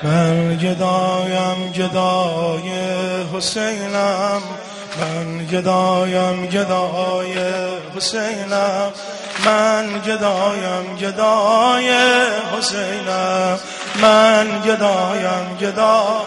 من گدایم گدای حسینم، من گدایم گدای حسینم، من گدایم گدای حسینم، من گدایم گدای،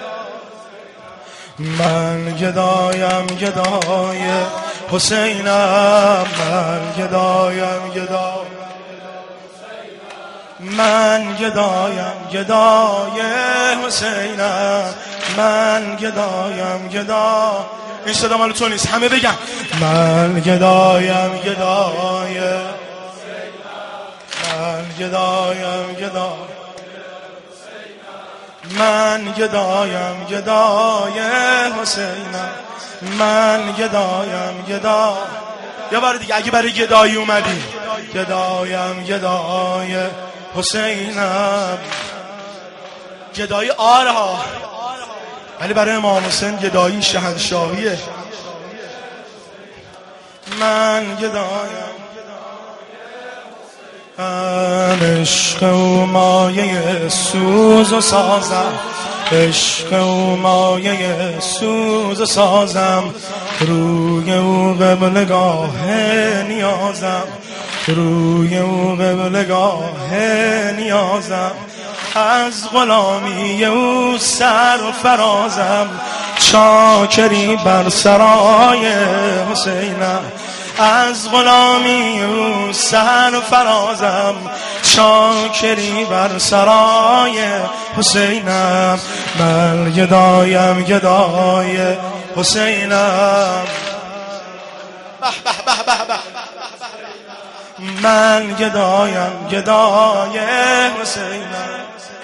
من گدایم گدای حسینم، من گدایم گدای، من گدایم گدای حسینم، من گدایم گدای. این صدا مال تو نیست، همه بگن من گدایم گدای، من گدایم گدای، من گدایم گدای حسینم، من گدایم گدای. یه بار دیگه اگه برای گدایی اومدی، گدایم گدای حسینم. گدایی آرها، ولی برای امام حسین گدایی شهنشاهیه. من گدایم، من عشق و مایه سوز و سازم، عشق و مایه سوز و سازم، روی او قبلگاه نیازم، روی او قبلگاه نیازم، از غلامی او سر و فرازم، چاکری بر سرای حسینم، از غلامی او سر و فرازم، چاکری بر سرای حسینم. من گدایم گدای حسینم، من گدایم گدای حسینم.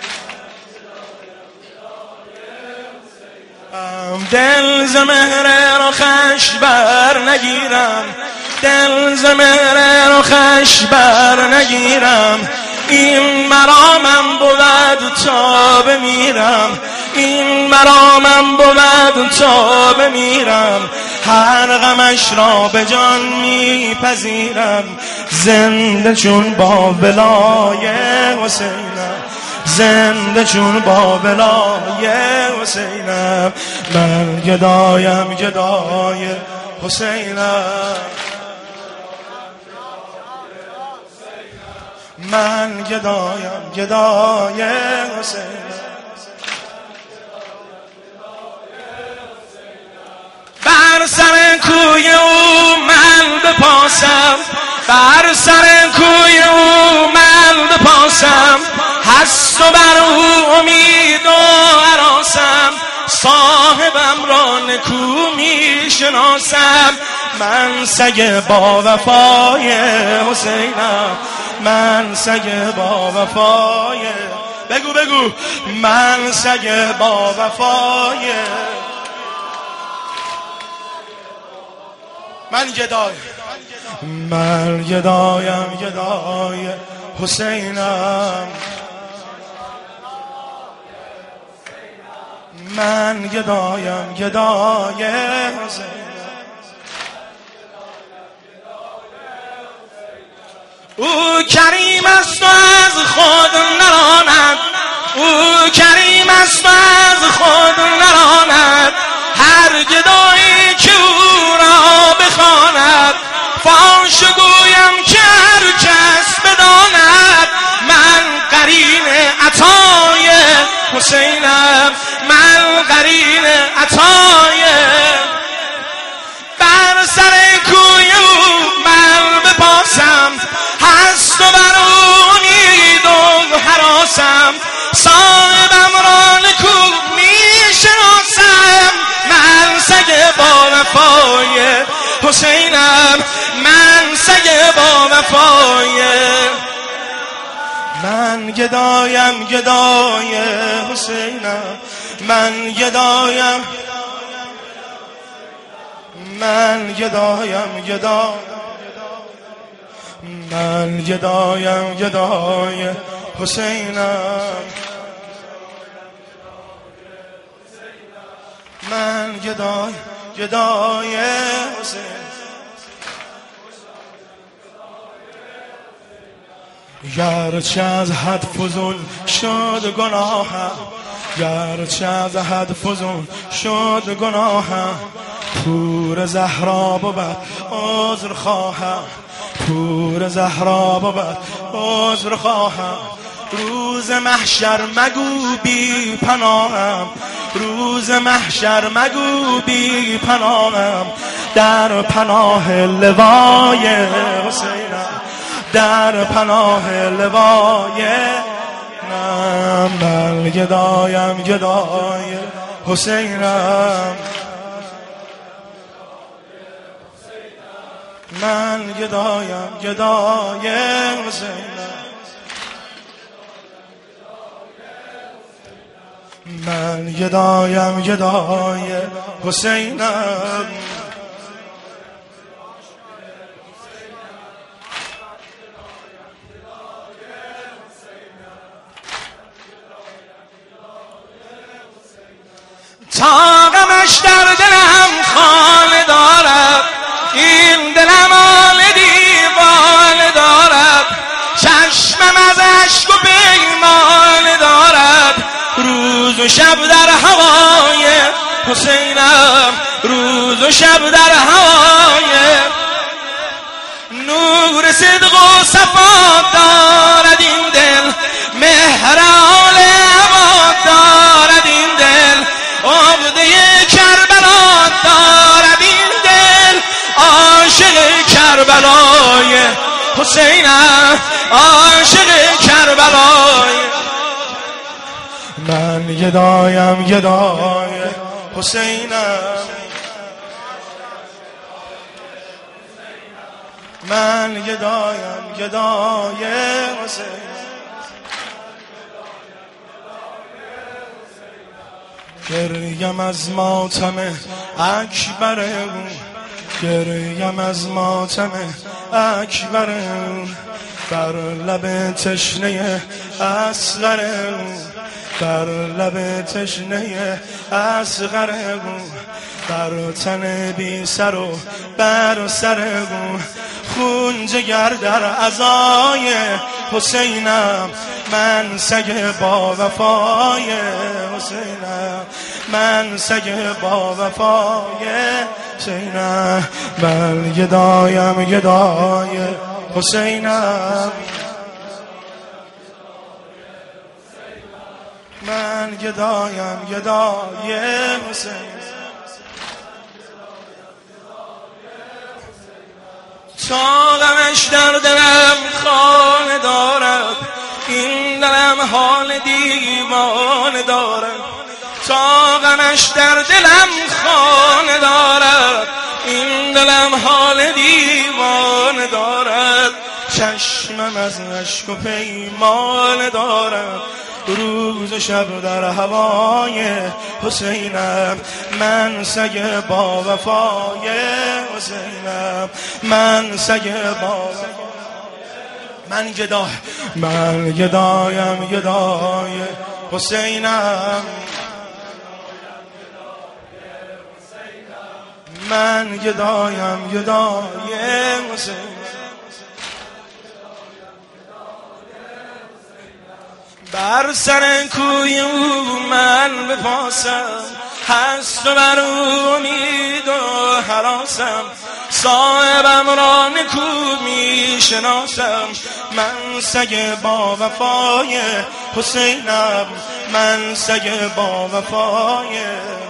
دل ز مهر رخش بر نگیرم، دل ز مهر رخش بر نگیرم، این مرامم بود تا بمیرم، این مرامم بود تا بمیرم، هر غمش را به جان میپذیرم، زنده چون با ولای حسینم، زنده چون با ولای حسینم. من گدایم گدای حسینم، من گدایم گدای حسینم. بر سر کوی او من بپاسم، بر سر کوی او من بپاسم، هست و بر او امید و هراسم، صاحبم را نکو می شناسم، من سگ با وفای حسینم، من سگ با وفای، بگو بگو من سگ با وفای. من گدای، من گدایم گدای حسینم، من گدایم گدای حسینم. او کریم است و از خود نراند، او کریم است و از خود نراند، هر گدایی که او را بخواند، فاش گویم که هر کس بداند، من قرین عطای حسینم، من قرین عطای. بر سر کوی او من بپاسم، هست و بر او امید و هراسم، صاحبم را نکو می شناسم، من سگ با وفای حسینم، من سگ با وفای. من گدایم گدای حسینم، من گدایم، من گدایم گدای، من گدایم گدای حسینم، من گدای گدای حسین. گرچه از حد فزون شد گناهم، گرچه از حد فزون شد گناهم، پور زهرا بود عذر خواهم، پور زهرا بود عذر خواهم. روز محشر مگو بی پناهم، روز محشر مگو بی پناهم، در پناه لوای حسینم، در پناه لوای من گدایم گدای حسینم، من گدایم گدای حسینم، من گدایم گدای حسینم. تا غمش در دلم خانه دارد، این دلم آل دیوانه دارد، چشمم از اشک و پیمانه دارد، روز و شب در هوای حسینم، روز و شب در هوای. نور صدق و صفا دارد این دل، مهر آل عباد دارد این دل، عقده کربلا دارد این دل، عاشق کربلای حسینم، عاشق کربلای. من گدایم گدای حسینم، من گدایم گدای حسینم. گریم از ماتم اکبر او، گریم از ماتم اکبر او، بر لب تشنه اصغر او، بر لب تشنه اصغر او، بر تن بی سر و بر سر او، خون جگر در عزای حسینم، من سگ با وفای حسینم، من سگ با وفای حسینم، من گدایم گدای حسینم، من گدایم گدای حسینم. تا غمش در دلم خانه دارد، این دلم حال دیوانه دارد، تا غمش در دلم خانه دارد، این دلم حال دیوانه دارد، چشمم از اشک و پیمانه دارد، روز و شب در هوای حسینم، من سگ با وفای حسینم، من سگ با من گدای، من گدایم گدای حسینم، من گدایم گدای حسینم. بر سر کوی او من بپاسم، هست و بر او امید و هراسم، صاحبم را نکو می شناسم، من سگ با وفای حسینم، من سگ با وفای.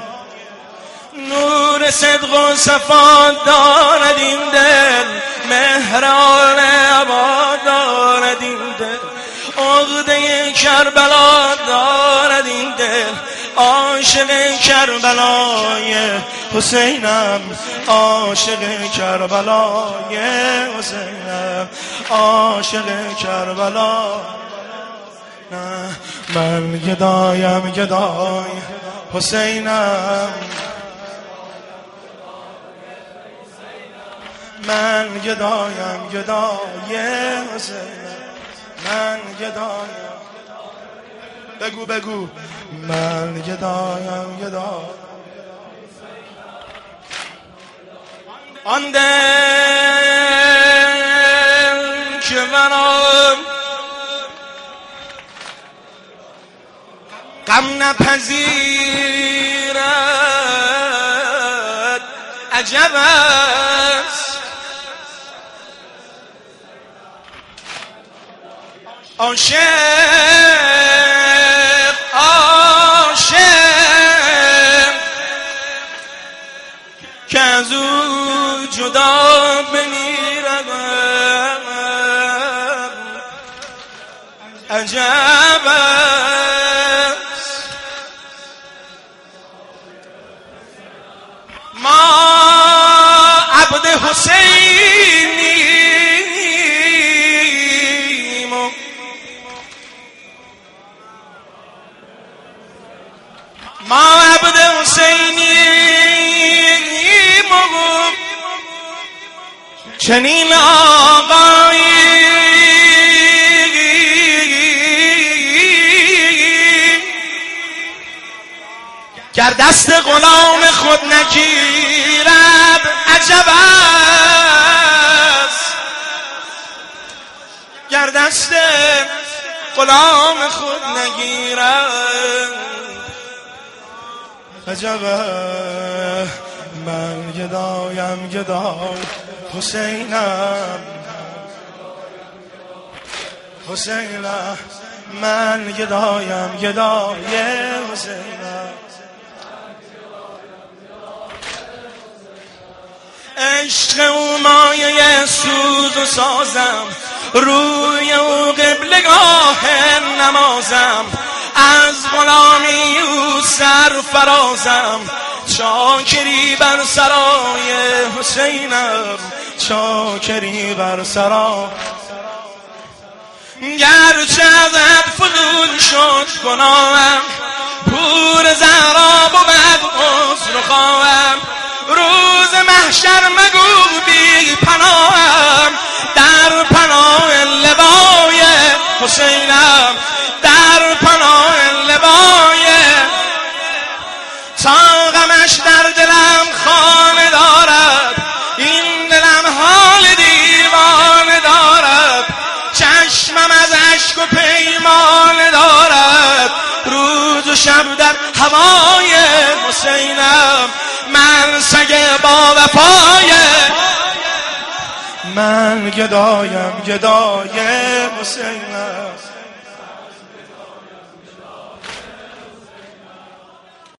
نور صدق و صفا دارد این دل، مهر آل عباد دارد این دل، عقده کربلا دارد این دل، عاشق کربلای حسینم، عاشق کربلای حسینم، عاشق کربلا. من گدایم گدای حسینم، من گدایم گدای حسینم، من گدایم. بگو بگو من گدایم گدای. آن دل که منم غم نپذیرد عجب است عاشق که از او جدا بمیرد عجب است ما عبد حسینیم ما عبد حسینیم چنین آقایی گر دست غلام خود نگیرد عجب است گر دست غلام خود نگیرد عجب است من گدایم گدای حسینم حسینم من گدایم گدای حسینم عشق او مایه سوز و سازم روی او قبلگاه نمازم از غلامی او سرفرازم چاکری بر سرای حسینم چاکری بر سرای گرچه ازت فضول شد گناهم پور زهرا بود عذر خواهم روز محشر مگو بی پناهم در پناه لوای حسینم در پناه لوای تا غمش در دلم خانه دارد این دلم حال دیوانه دارد چشمم از اشک و پیمانه دارد روز و شب در هوای حسینم من سگ با وفای من گدایم گدای حسینم